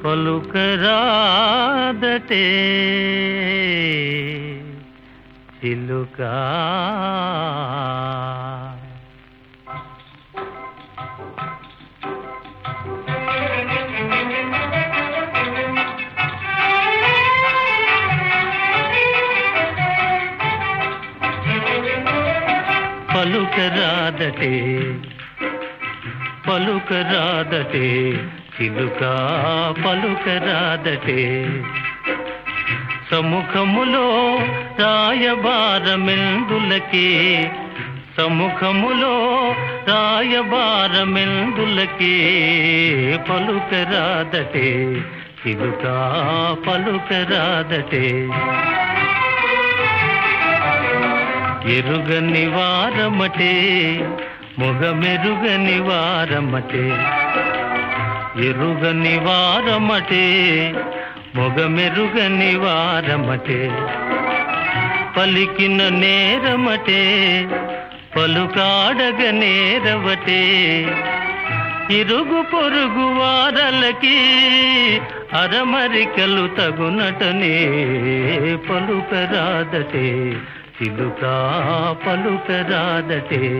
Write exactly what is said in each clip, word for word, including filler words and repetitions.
పలుకరాదటే చిలుకా పలుకరాదటే పలుకరాదటే చిలుకా పలుకరాదటే సముఖములో రాయబారమెందులకే సముఖములో రాయబారమెందులకే పలుకరాదటే చిలుకా పలుకరాదటే ఎరుగని వారమటే మొగమెరుగని వారమటే ఎరుగని వారమటే మొగమెరుగని వారమటే పలికిన నేరమటే పలుకాడగ నేరవటే ఇరుగు పొరుగు వారలకి అరమరికలు తగునటనే పలుకరాదటే చిలుకా పలుకరాదటే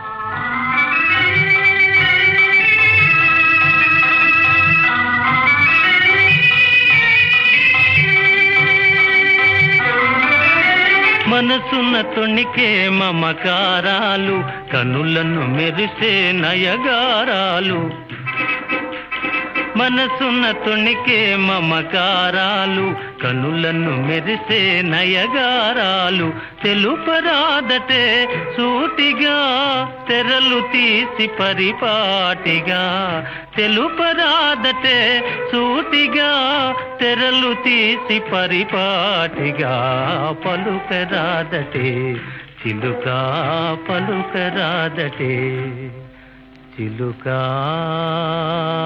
మనసున్న తొణికే మమకారాలు కనులను మెరిసే నయగారాలు మనసున్న తొణికే మమకారాలు కనులను మెరిసే నయగారాలు తెలుపరాదటే సూటిగా తెరలు తీసి పరిపాటిగా తెలుపరాదటే సూటిగా తెరలు తీసి పరిపాటిగా పలుకరాదటే చిలుకా పలుకరాదటే చిలుకా